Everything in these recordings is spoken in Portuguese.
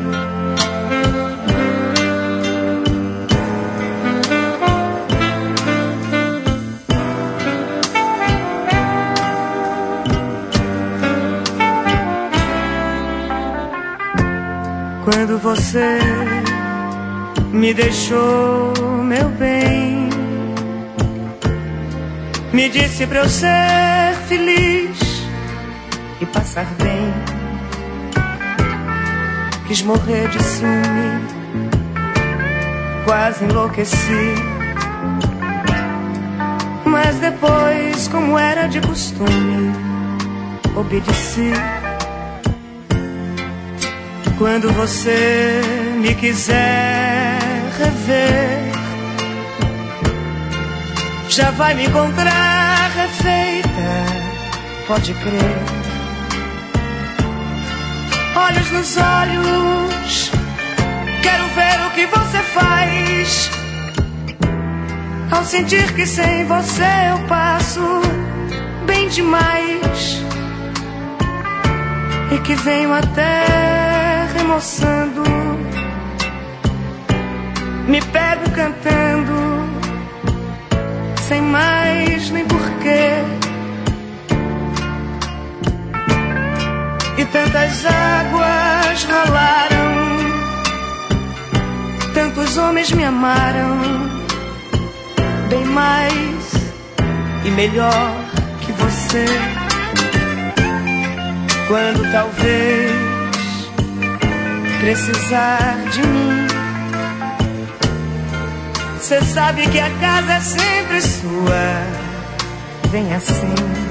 Quando você me deixou, meu bem, me disse pra eu ser feliz e passar bem. Quis morrer de ciúme, quase enlouqueci. Mas depois, como era de costume, obedeci. Quando você me quiser rever, já vai me encontrar refeita, pode crer. Olhos nos olhos, quero ver o que você faz. Ao sentir que sem você eu passo bem demais, e que venho até remoçando, me pego cantando, sem mais nem porquê. E tantas águas rolaram, tantos homens me amaram, bem mais e melhor que você. Quando talvez precisar de mim, cê sabe que a casa é sempre sua. Vem assim,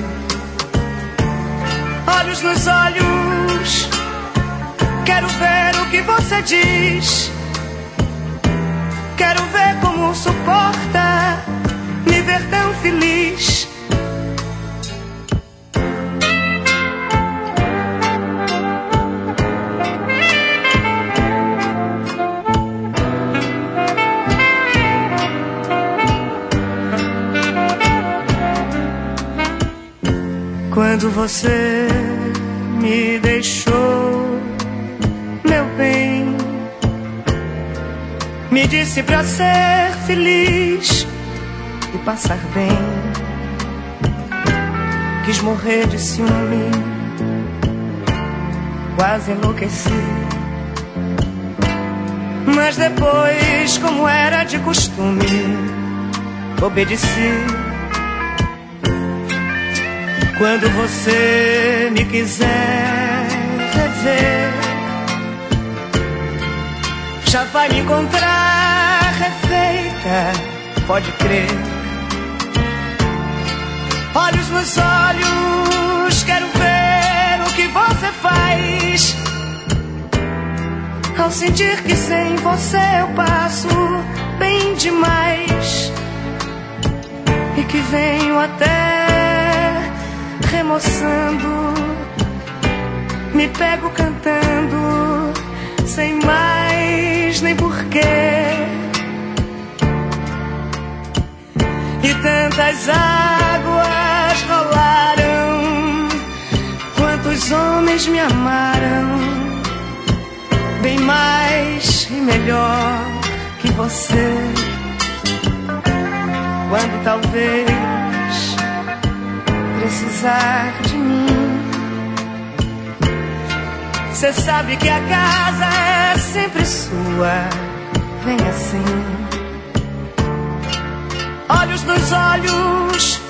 olhos nos olhos, quero ver o que você diz. Quero ver como suporta me ver tão feliz. Quando você me deixou, meu bem, me disse pra ser feliz e passar bem. Quis morrer de ciúme, quase enlouqueci. Mas depois, como era de costume, obedeci. Quando você me quiser rever, já vai me encontrar refeita, pode crer. Olhos nos olhos, quero ver o que você faz. Ao sentir que sem você eu passo bem demais, e que venho até remoçando, me pego cantando, sem mais nem porquê. E tantas águas rolaram, quantos homens me amaram, bem mais e melhor que você. Quando talvez precisar de mim, cê sabe que a casa é sempre sua. Vem assim, olhos nos olhos,